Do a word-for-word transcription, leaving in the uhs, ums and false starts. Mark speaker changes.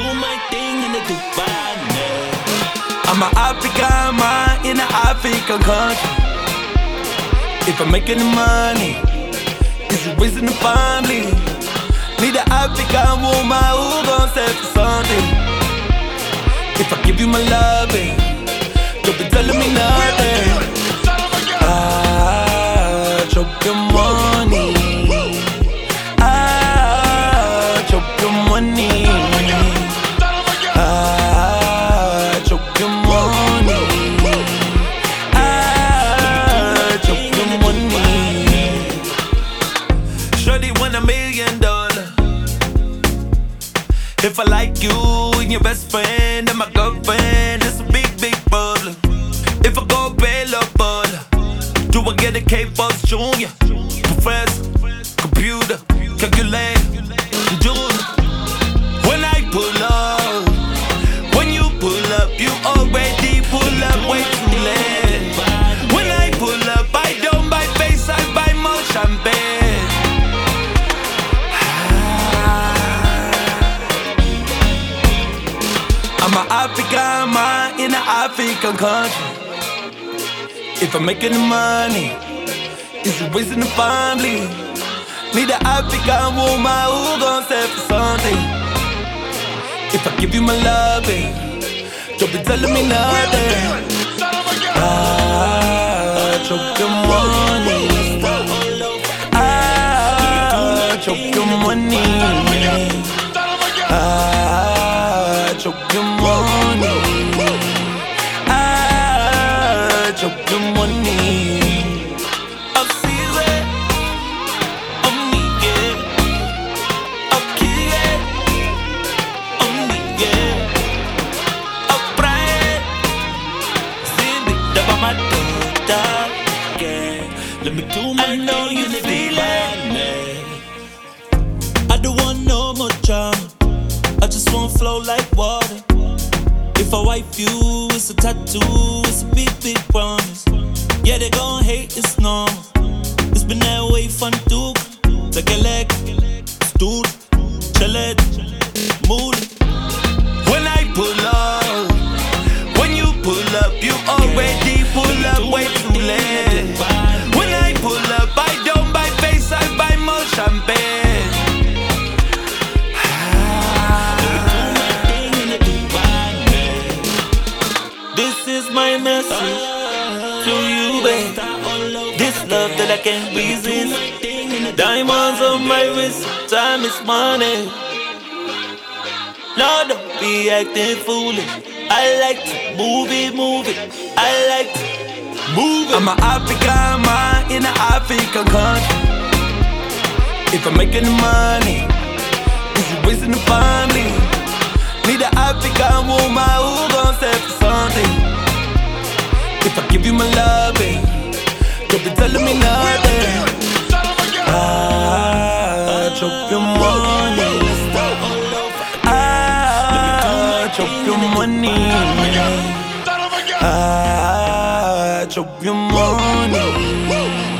Speaker 1: my thing in the Dubai.
Speaker 2: I'm an African man in an African country. If I'm making the money, is it raising the family? Need an African woman who gon' stay for something. If I give you my loving, don't be telling me nothing. Ah, choke your money. Ah, choke your money. Ah, choke your money. Ah, choke your money. Shorty want a million dollars. If I like you and your best friend and my girlfriend, it's a big, big problem. If I go pay love baller, do I get a K-Boss Junior? Professor, computer, calculator, Junior. When I pull up, when you pull up, you already pull up way too late. When I pull up, I don't buy face, I buy more champagne. I'm an African man in an African country. If I'm making the money, is it raising the family? Need an African woman who gon' stay for something. If I give you my loving, don't be telling me nothing. Ah, choke your money. Ah, choke your money. Ah, choke your money. Ah, choke your money. I'm serious. I'm nigga. I'm kidding. I'm nigga. I'm praying. Send it up on my daughter. Yeah. Let me do my I know you feel it. I don't want no more drama. I just wanna flow like water. If I wipe you, it's a tattoo, it's a big, big promise. Yeah, they gon' hate, it's normal. It's been that way fun too. Take a leg, stool, chill it, mood it. When I pull up, when you pull up, you already pull up way too late. When I pull up, I don't buy face, I buy more champagne. This is my message to you, babe. This love that I can't resist. Diamonds on my wrist, time is money. No, don't be acting foolish. I like to move it, move it. I like to move it. I'm an African man in an African country. If I'm making the money, is it raising the family? Need an African woman who gon' stay for something. If I give you my loving, don't be telling me nothing. Ah, choke your money. Ah, choke your money. Ah, choke your money.